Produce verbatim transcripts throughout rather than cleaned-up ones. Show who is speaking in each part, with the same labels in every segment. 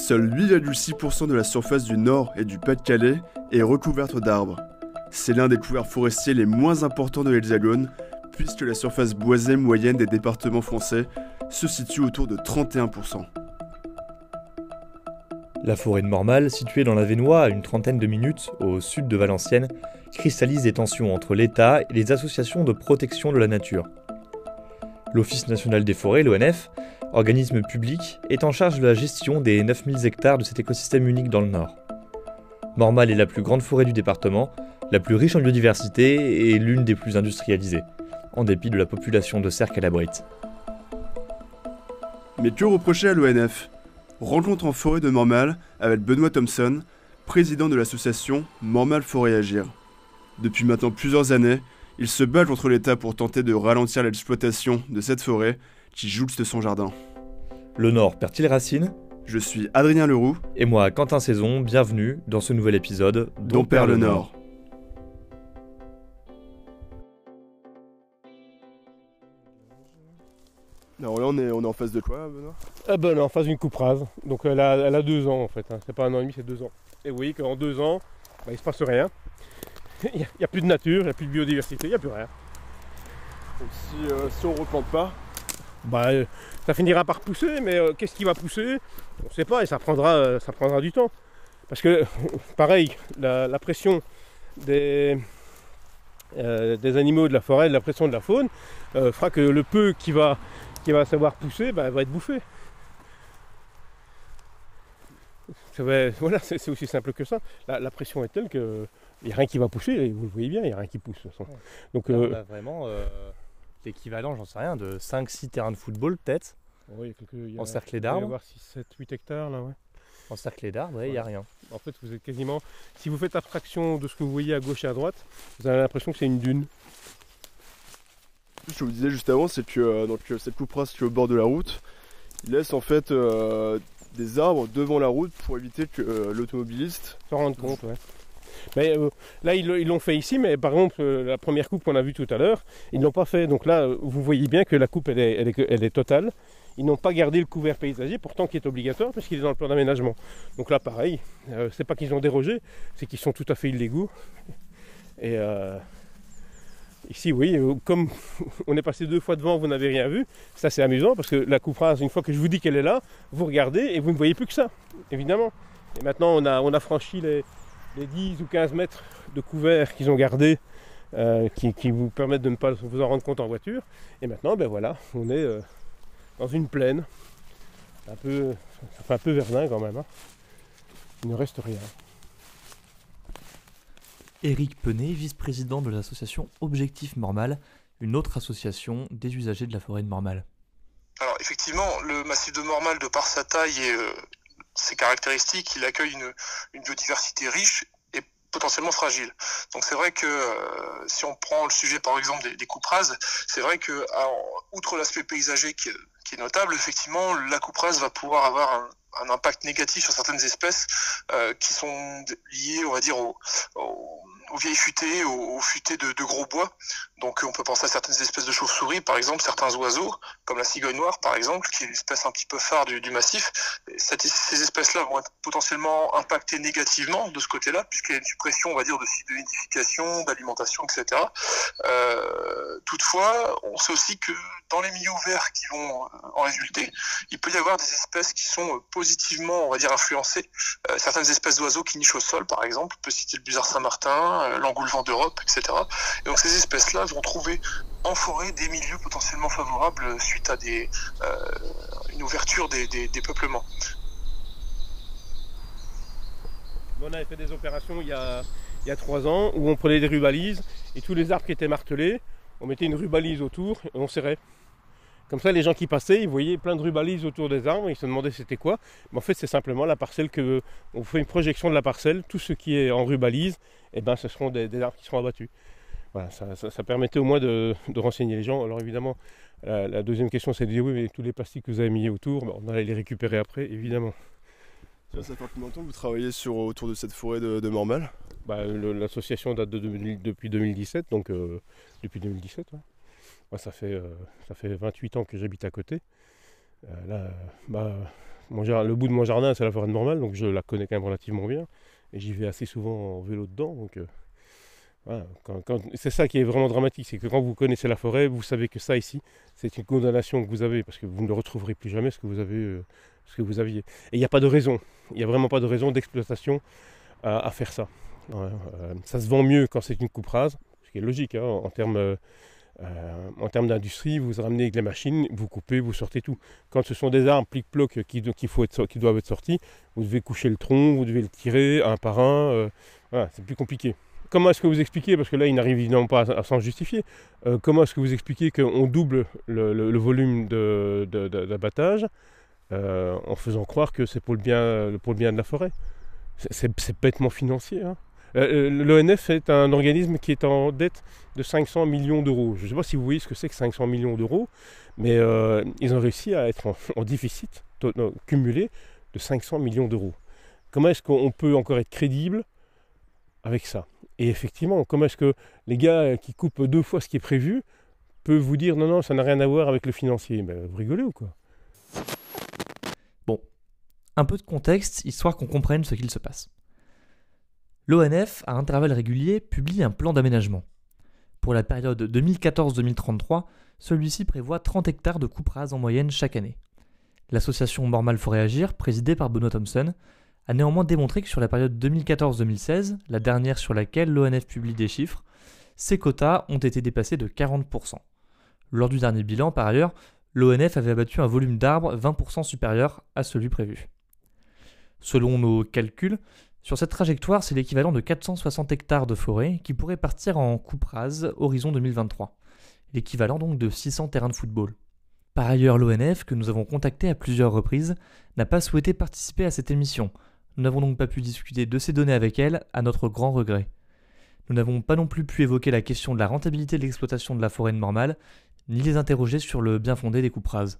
Speaker 1: seul huit virgule six pour cent de la surface du Nord et du Pas-de-Calais est recouverte d'arbres. C'est l'un des couverts forestiers les moins importants de l'Hexagone, puisque la surface boisée moyenne des départements français se situe autour de trente et un pour cent.
Speaker 2: La forêt de Mormal, située dans l'Avesnois à une trentaine de minutes au sud de Valenciennes, cristallise les tensions entre l'État et les associations de protection de la nature. L'Office national des forêts, l'O N F, organisme public, est en charge de la gestion des neuf mille hectares de cet écosystème unique dans le Nord. Mormal est la plus grande forêt du département, la plus riche en biodiversité et l'une des plus industrialisées, en dépit de la population de cerfs qu'elle abrite.
Speaker 1: Mais que reprocher à l'O N F ? Rencontre en forêt de Mormal avec Benoît Thompson, président de l'association Mormal Forêt Agir. Depuis maintenant plusieurs années, il se bat contre l'État pour tenter de ralentir l'exploitation de cette forêt qui jouxte son jardin.
Speaker 2: Le Nord perd-il racine ?
Speaker 1: Je suis Adrien Leroux.
Speaker 2: Et moi, Quentin Saison, bienvenue dans ce nouvel épisode
Speaker 1: Dont perd le Nord. Alors là, on est, on est en face de quoi, Benoît ?
Speaker 3: Ah ben, on est en face d'une coupe rase. Donc elle a, elle a deux ans en fait. Hein. C'est pas un an et demi, c'est deux ans. Et vous voyez qu'en deux ans, bah, il se passe rien. Il n'y a, a plus de nature, il n'y a plus de biodiversité, il n'y a plus rien.
Speaker 1: Donc si, euh, si on ne replante pas,
Speaker 3: bah, euh, ça finira par pousser, mais euh, qu'est-ce qui va pousser ? On ne sait pas et ça prendra, euh, ça prendra du temps. Parce que, pareil, la, la pression des, euh, des animaux de la forêt, la pression de la faune, euh, fera que le peu qui va, qui va savoir pousser bah, va être bouffé. Ça va, voilà, c'est, c'est aussi simple que ça. La, la pression est telle que il n'y a rien qui va pousser, et vous le voyez bien, il n'y a rien qui pousse. De toute façon.
Speaker 2: Ouais.
Speaker 3: Donc,
Speaker 2: Là,
Speaker 3: euh,
Speaker 2: on a vraiment euh, l'équivalent, j'en sais rien, de cinq six terrains de football peut-être,
Speaker 3: oui, quelques, il y a,
Speaker 2: encerclés
Speaker 3: il doit y
Speaker 2: d'arbres.
Speaker 3: avoir six, sept, huit hectares là, ouais.
Speaker 2: Encerclés d'arbres, il n'y a rien.
Speaker 3: En fait, vous êtes quasiment. Si vous faites abstraction de ce que vous voyez à gauche et à droite, vous avez l'impression que c'est une dune.
Speaker 1: ce que je vous disais juste avant, c'est que euh, donc, cette coupe rase qui est au bord de la route, il laisse en fait euh, des arbres devant la route pour éviter que euh, l'automobiliste
Speaker 3: S'en rendre compte, ouais. Mais, euh, là, ils, ils l'ont fait ici, mais par exemple, euh, la première coupe qu'on a vue tout à l'heure, ils ne l'ont pas fait. Donc là, euh, vous voyez bien que la coupe, elle est, elle est, elle est totale. Ils n'ont pas gardé le couvert paysager, pourtant qui est obligatoire, parce qu'il est dans le plan d'aménagement. Donc là, pareil, euh, c'est pas qu'ils ont dérogé, c'est qu'ils sont tout à fait illégaux. Et euh, ici, oui, euh, comme on est passé deux fois devant, vous n'avez rien vu, ça c'est amusant, parce que la coupe rase, une fois que je vous dis qu'elle est là, vous regardez et vous ne voyez plus que ça, évidemment. Et maintenant, on a, on a franchi les... les dix ou quinze mètres de couvert qu'ils ont gardés, euh, qui, qui vous permettent de ne pas vous en rendre compte en voiture. Et maintenant, ben voilà, on est euh, dans une plaine, un peu, ça fait un peu verdun quand même. Hein. Il ne reste rien.
Speaker 2: Éric Penet, vice-président de l'association Objectif Mormal, une autre association des usagers de la forêt de Mormal.
Speaker 4: Alors effectivement, le massif de Mormal, de par sa taille et euh, ses caractéristiques, il accueille une, une biodiversité riche et potentiellement fragile. Donc c'est vrai que euh, si on prend le sujet par exemple des, des coupes rases, c'est vrai que alors, outre l'aspect paysager qui, qui est notable, effectivement, la coupe rase va pouvoir avoir un, un impact négatif sur certaines espèces euh, qui sont liées, on va dire, au, au aux vieilles futaies, aux, aux futaies de, de gros bois. Donc on peut penser à certaines espèces de chauves-souris, par exemple, certains oiseaux, comme la cigogne noire, par exemple, qui est une espèce un petit peu phare du, du massif. Cette, ces espèces-là vont être potentiellement impactées négativement de ce côté-là, puisqu'il y a une suppression, on va dire, de sites de nidification, d'alimentation, et cetera. Euh, toutefois, on sait aussi que dans les milieux ouverts qui vont en résulter, il peut y avoir des espèces qui sont positivement, on va dire, influencées. Euh, certaines espèces d'oiseaux qui nichent au sol, par exemple, on peut citer le busard Saint-Martin, l'engoulevent d'Europe, et cetera. Et donc ces espèces-là vont trouver en forêt des milieux potentiellement favorables suite à des, euh, une ouverture des, des, des peuplements.
Speaker 3: On avait fait des opérations il y a, il y a trois ans où on prenait des rubalises et tous les arbres qui étaient martelés, on mettait une rubalise autour et on serrait. Comme ça, les gens qui passaient, ils voyaient plein de rubalises autour des arbres, ils se demandaient c'était quoi. Mais en fait, c'est simplement la parcelle que... On fait une projection de la parcelle, tout ce qui est en rubalise, eh ben, ce seront des, des arbres qui seront abattus. Voilà, ça, ça, ça permettait au moins de, de renseigner les gens. Alors évidemment, la, la deuxième question, c'est de dire oui, mais tous les plastiques que vous avez mis autour, ben, on allait les récupérer après, évidemment.
Speaker 1: Ça fait combien de temps que vous travaillez sur, autour de cette forêt de, de Mormal ?
Speaker 3: Bah, le, l'association date de, de, depuis deux mille dix-sept, donc euh, depuis deux mille dix-sept, ouais. Moi, ça fait, euh, ça fait vingt-huit ans que j'habite à côté. Euh, là, bah, mon jar- le bout de mon jardin, c'est la forêt de Mormal, donc je la connais quand même relativement bien. Et j'y vais assez souvent en vélo dedans. Donc, euh, voilà, quand, quand, c'est ça qui est vraiment dramatique, c'est que quand vous connaissez la forêt, vous savez que ça ici, c'est une condamnation que vous avez, parce que vous ne retrouverez plus jamais ce que vous, avez, euh, ce que vous aviez. Et il n'y a pas de raison, il n'y a vraiment pas de raison d'exploitation à, à faire ça. Ouais, euh, ça se vend mieux quand c'est une coupe rase, ce qui est logique, hein, en termes... Euh, Euh, en termes d'industrie, vous ramenez avec les machines, vous coupez, vous sortez tout. Quand ce sont des arbres plic-ploc qui, qui, faut être, qui doivent être sortis, vous devez coucher le tronc, vous devez le tirer un par un. Euh, voilà, c'est plus compliqué. Comment est-ce que vous expliquez, parce que là il n'arrive évidemment pas à, à s'en justifier, euh, comment est-ce que vous expliquez qu'on double le, le, le volume de, de, de, d'abattage euh, en faisant croire que c'est pour le bien, pour le bien de la forêt? C'est, c'est, c'est bêtement financier, hein. Euh, L'O N F est un organisme qui est en dette de cinq cents millions d'euros. Je ne sais pas si vous voyez ce que c'est que cinq cents millions d'euros, mais euh, ils ont réussi à être en, en déficit non, cumulé de cinq cents millions d'euros. Comment est-ce qu'on peut encore être crédible avec ça? Et effectivement, comment est-ce que les gars qui coupent deux fois ce qui est prévu peuvent vous dire non, non, ça n'a rien à voir avec le financier? Ben, vous rigolez ou quoi?
Speaker 2: Bon, un peu de contexte, histoire qu'on comprenne ce qu'il se passe. L'O N F, à intervalles réguliers, publie un plan d'aménagement. Pour la période deux mille quatorze à deux mille trente-trois, celui-ci prévoit trente hectares de coupe rase en moyenne chaque année. L'association Mormal Forêt Agir, présidée par Benoît Thompson, a néanmoins démontré que sur la période deux mille quatorze à deux mille seize, la dernière sur laquelle l'O N F publie des chiffres, ces quotas ont été dépassés de quarante pour cent. Lors du dernier bilan, par ailleurs, l'O N F avait abattu un volume d'arbres vingt pour cent supérieur à celui prévu. Selon nos calculs, sur cette trajectoire, c'est l'équivalent de quatre cent soixante hectares de forêt qui pourraient partir en coupe rase horizon deux mille vingt-trois, l'équivalent donc de six cents terrains de football. Par ailleurs, l'O N F, que nous avons contacté à plusieurs reprises, n'a pas souhaité participer à cette émission. Nous n'avons donc pas pu discuter de ces données avec elle, à notre grand regret. Nous n'avons pas non plus pu évoquer la question de la rentabilité de l'exploitation de la forêt de Mormal, ni les interroger sur le bien fondé des coupes rases.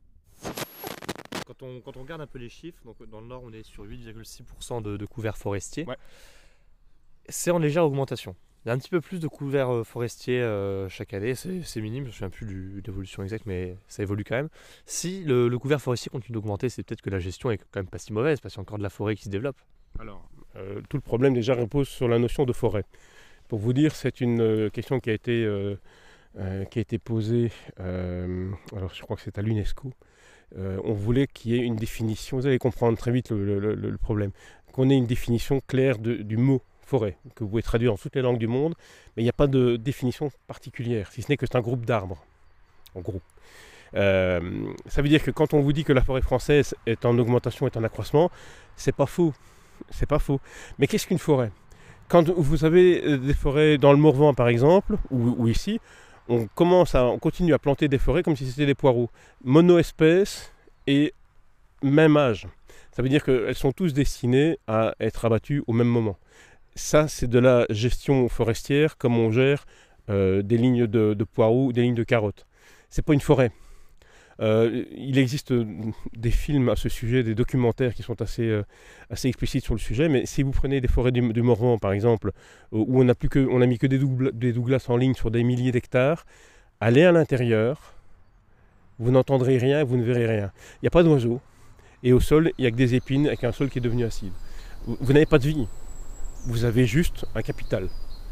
Speaker 2: Quand on, quand on regarde un peu les chiffres, donc dans le nord on est sur huit virgule six pour cent de, de couverts forestiers, ouais. C'est en légère augmentation. Il y a un petit peu plus de couverts forestiers euh, chaque année, c'est, c'est minime, je ne me souviens plus de l'évolution exacte, mais ça évolue quand même. Si le, le couvert forestier continue d'augmenter, c'est peut-être que la gestion est quand même pas si mauvaise, parce qu'il y a encore de la forêt qui se développe.
Speaker 3: Alors, euh, tout le problème déjà repose sur la notion de forêt. Pour vous dire, c'est une euh, question qui a été, euh, euh, qui a été posée, euh, alors je crois que c'est à l'UNESCO. Euh, on voulait qu'il y ait une définition, vous allez comprendre très vite le, le, le, le problème, qu'on ait une définition claire de, du mot forêt, que vous pouvez traduire dans toutes les langues du monde, mais il n'y a pas de définition particulière, si ce n'est que c'est un groupe d'arbres, en gros. Euh, ça veut dire que quand on vous dit que la forêt française est en augmentation, est en accroissement, c'est pas faux, c'est pas faux. Mais qu'est-ce qu'une forêt? Quand vous avez des forêts dans le Morvan par exemple, ou, ou ici, on commence à, on continue à planter des forêts comme si c'était des poireaux, mono-espèces et même âge. Ça veut dire qu'elles sont tous destinées à être abattues au même moment. Ça, c'est de la gestion forestière, comme on gère euh, des lignes de, de poireaux ou des lignes de carottes. C'est pas une forêt. Euh, il existe des films à ce sujet, des documentaires qui sont assez, euh, assez explicites sur le sujet, mais si vous prenez des forêts du, du Morvan par exemple, où on n'a plus que, on a mis que des, douglas, des douglas en ligne sur des milliers d'hectares, allez à l'intérieur, vous n'entendrez rien, vous ne verrez rien. Il n'y a pas d'oiseaux, et au sol, il n'y a que des épines avec un sol qui est devenu acide. Vous, vous n'avez pas de vie, vous avez juste un capital.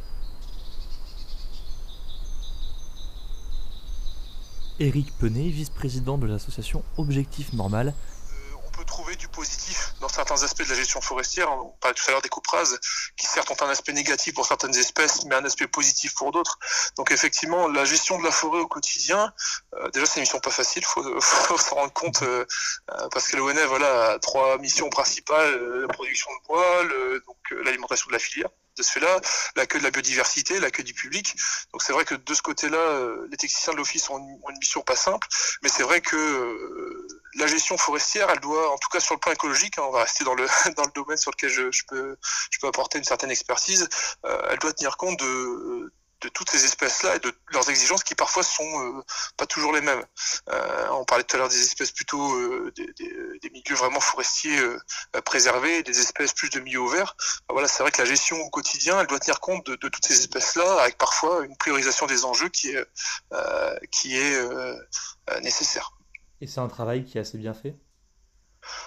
Speaker 2: Éric Penet, vice-président de l'association Objectif Mormal.
Speaker 4: Euh, on peut trouver du positif dans certains aspects de la gestion forestière. On parlait tout à l'heure des coupes rases, qui certes ont un aspect négatif pour certaines espèces, mais un aspect positif pour d'autres. Donc effectivement, la gestion de la forêt au quotidien, euh, déjà c'est une mission pas facile, faut, faut s'en rendre compte, euh, parce que l'O N F voilà, a trois missions principales, euh, la production de bois, le, donc euh, l'alimentation de la filière. De ce fait-là, l'accueil de la biodiversité, l'accueil du public. Donc c'est vrai que de ce côté-là, euh, les techniciens de l'office ont une, ont une mission pas simple, mais c'est vrai que euh, la gestion forestière, elle doit, en tout cas sur le plan écologique, hein, on va rester dans le dans le domaine sur lequel je, je peux je peux apporter une certaine expertise, euh, elle doit tenir compte de de toutes ces espèces-là et de leurs exigences qui parfois sont euh, pas toujours les mêmes. Euh, on parlait tout à l'heure des espèces plutôt euh, des, des, des milieux vraiment forestiers euh, préservés, des espèces plus de milieux ouverts. Ben voilà, c'est vrai que la gestion au quotidien, elle doit tenir compte de, de toutes ces espèces-là, avec parfois une priorisation des enjeux qui est euh, qui est euh, nécessaire.
Speaker 2: Et c'est un travail qui est assez bien fait.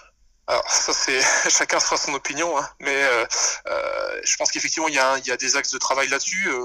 Speaker 4: Alors ça c'est chacun fera son opinion, hein, mais euh, euh, je pense qu'effectivement il y a, il y a des axes de travail là-dessus. Euh,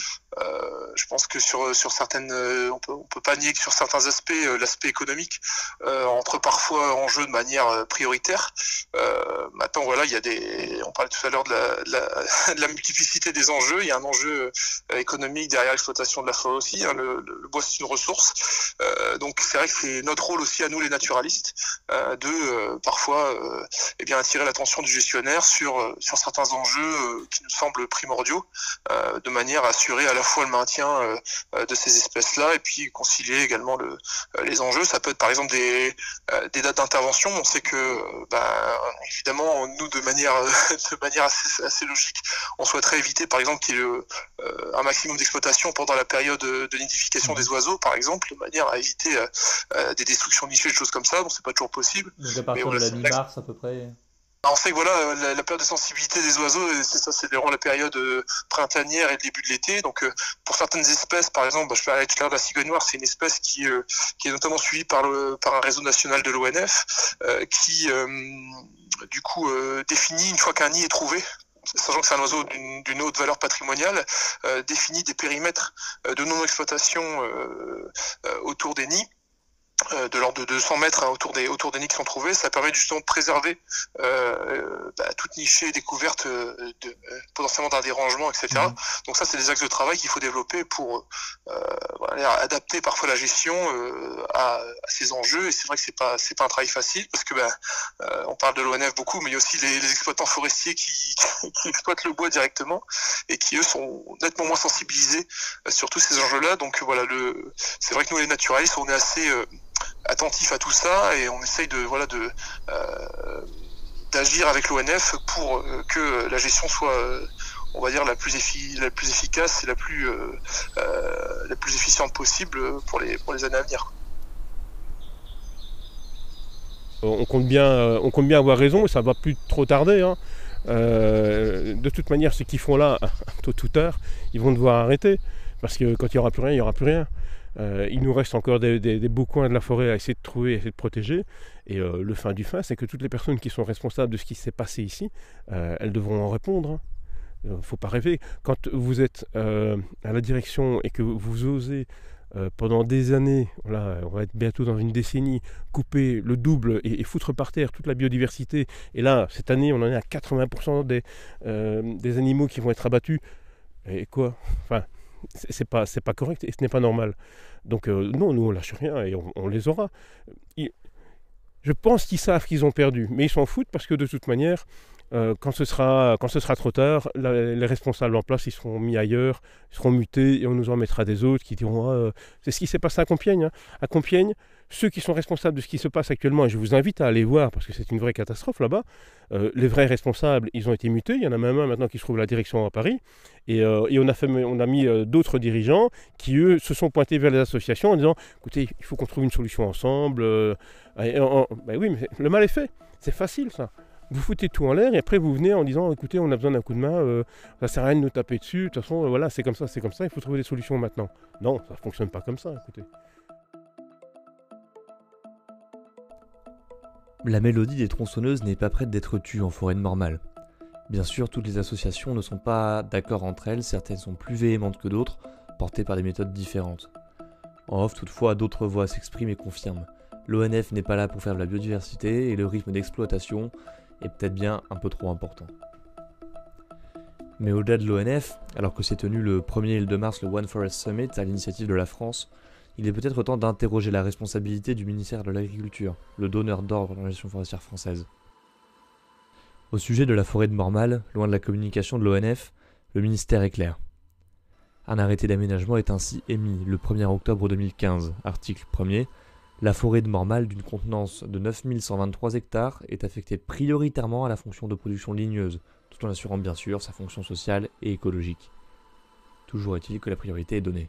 Speaker 4: euh, je pense que sur sur certaines, euh, on peut on peut pas nier que sur certains aspects, euh, l'aspect économique euh, entre parfois en jeu de manière euh, prioritaire. Euh, maintenant voilà, il y a des, on parlait tout à l'heure de la, de la de la multiplicité des enjeux. Il y a un enjeu euh, économique derrière l'exploitation de la forêt aussi. Hein, le, le bois c'est une ressource, euh, donc c'est vrai que c'est notre rôle aussi à nous les naturalistes euh, de euh, parfois Euh, eh bien attirer l'attention du gestionnaire sur euh, sur certains enjeux euh, qui nous semblent primordiaux, euh, de manière à assurer à la fois le maintien euh, de ces espèces-là et puis concilier également le, euh, les enjeux. Ça peut être par exemple des euh, des dates d'intervention. On sait que euh, bah, évidemment nous de manière de manière assez, assez logique, on souhaiterait éviter par exemple qu'il y ait euh, un maximum d'exploitation pendant la période de nidification des oiseaux, par exemple, de manière à éviter euh, euh, des destructions nichées, des choses comme ça. Bon, c'est pas toujours possible.
Speaker 2: Donc à partir
Speaker 4: voilà,
Speaker 2: de la mi-mars à peu près.
Speaker 4: On sait que voilà, la, la période de sensibilité des oiseaux, c'est ça, c'est durant la période euh, printanière et le début de l'été. Donc, euh, pour certaines espèces, par exemple, bah, je parlais tout à l'heure de la cigogne noire, c'est une espèce qui, euh, qui est notamment suivie par, le, par un réseau national de l'O N F, euh, qui, euh, du coup, euh, définit une fois qu'un nid est trouvé, sachant que c'est un oiseau d'une, d'une haute valeur patrimoniale, euh, définit des périmètres euh, de non-exploitation euh, euh, autour des nids. Euh, de l'ordre de deux cents mètres hein, autour des autour des nids qui sont trouvés. Ça permet justement de préserver euh, bah, toute nichée découverte euh, de, euh, potentiellement d'un dérangement, et cetera. Mmh. Donc ça, c'est des axes de travail qu'il faut développer pour euh, voilà, adapter parfois la gestion euh, à, à ces enjeux. Et c'est vrai que c'est pas c'est pas un travail facile parce que bah, euh, on parle de l'O N F beaucoup, mais il y a aussi les, les exploitants forestiers qui, qui exploitent le bois directement et qui eux sont nettement moins sensibilisés euh, sur tous ces enjeux-là. Donc voilà, le c'est vrai que nous les naturalistes, on est assez euh, attentif à tout ça et on essaye de voilà de euh, d'agir avec l'O N F pour euh, que la gestion soit euh, on va dire la plus effi- la plus efficace et la plus euh, euh, la plus efficiente possible pour les pour les années à venir.
Speaker 3: On compte bien on compte bien avoir raison et ça va plus trop tarder hein. Euh, de toute manière ce qu'ils font là tôt ou tard ils vont devoir arrêter parce que quand il n'y aura plus rien il n'y aura plus rien. Euh, il nous reste encore des, des, des beaux coins de la forêt à essayer de trouver, à essayer de protéger. Et euh, le fin du fin, c'est que toutes les personnes qui sont responsables de ce qui s'est passé ici, euh, elles devront en répondre. Il hein. ne faut pas rêver. Quand vous êtes euh, à la direction et que vous osez euh, pendant des années, voilà, on va être bientôt dans une décennie, couper le double et, et foutre par terre toute la biodiversité. Et là, cette année, on en est à quatre-vingts pour cent des, euh, des animaux qui vont être abattus. Et quoi enfin, c'est pas, c'est pas correct et ce n'est pas normal. Donc euh, non, nous on lâche rien et on, on les aura. Ils, je pense qu'ils savent qu'ils ont perdu, mais ils s'en foutent parce que de toute manière, euh, quand, ce sera, quand ce sera trop tard, la, les responsables en place, ils seront mis ailleurs, ils seront mutés et on nous en mettra des autres qui diront ah, « c'est ce qui s'est passé à Compiègne. Hein. » À Compiègne, ceux qui sont responsables de ce qui se passe actuellement, et je vous invite à aller voir parce que c'est une vraie catastrophe là-bas, euh, les vrais responsables, ils ont été mutés, il y en a même un maintenant qui se trouve à la direction à Paris, et, euh, et on, a fait, on a mis euh, d'autres dirigeants qui, eux, se sont pointés vers les associations en disant « écoutez, il faut qu'on trouve une solution ensemble. Euh, » Ben oui, mais le mal est fait, c'est facile ça. Vous foutez tout en l'air et après vous venez en disant écoutez on a besoin d'un coup de main, euh, ça sert à rien de nous taper dessus, de toute façon euh, voilà c'est comme ça, c'est comme ça, il faut trouver des solutions maintenant. Non, ça ne fonctionne pas comme ça, écoutez.
Speaker 2: La mélodie des tronçonneuses n'est pas prête d'être tue en forêt de Mormal. Bien sûr, toutes les associations ne sont pas d'accord entre elles, certaines sont plus véhémentes que d'autres, portées par des méthodes différentes. En off, toutefois, d'autres voix s'expriment et confirment. L'O N F n'est pas là pour faire de la biodiversité et le rythme d'exploitation est peut-être bien un peu trop important. Mais au-delà de l'O N F, alors que s'est tenu le premier et le deux mars le One Forest Summit à l'initiative de la France, il est peut-être temps d'interroger la responsabilité du ministère de l'Agriculture, le donneur d'ordre dans la gestion forestière française. Au sujet de la forêt de Mormal, loin de la communication de l'O N F, le ministère est clair. Un arrêté d'aménagement est ainsi émis le premier octobre deux mille quinze, article premier. La forêt de Mormal, d'une contenance de neuf mille cent vingt-trois hectares, est affectée prioritairement à la fonction de production ligneuse, tout en assurant bien sûr sa fonction sociale et écologique. Toujours est-il que la priorité est donnée.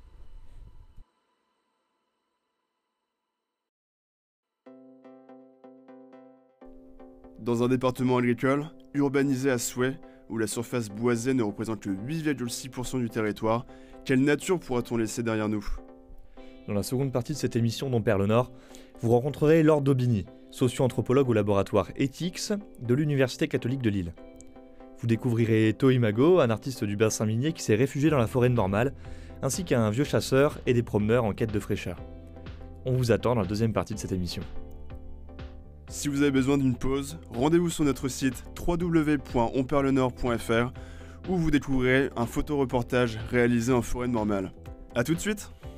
Speaker 1: Dans un département agricole, urbanisé à souhait, où la surface boisée ne représente que huit virgule six pour cent du territoire, quelle nature pourra-t-on laisser derrière nous ?
Speaker 2: Dans la seconde partie de cette émission d'On perd le Nord, vous rencontrerez Laure Daubigny, socio-anthropologue au laboratoire Ethics de l'Université catholique de Lille. Vous découvrirez Toimago, un artiste du bassin minier qui s'est réfugié dans la forêt de Mormal, ainsi qu'un vieux chasseur et des promeneurs en quête de fraîcheur. On vous attend dans la deuxième partie de cette émission.
Speaker 1: Si vous avez besoin d'une pause, rendez-vous sur notre site w w w point on perd le nord point f r où vous découvrirez un photoreportage réalisé en forêt de Mormal. A tout de suite!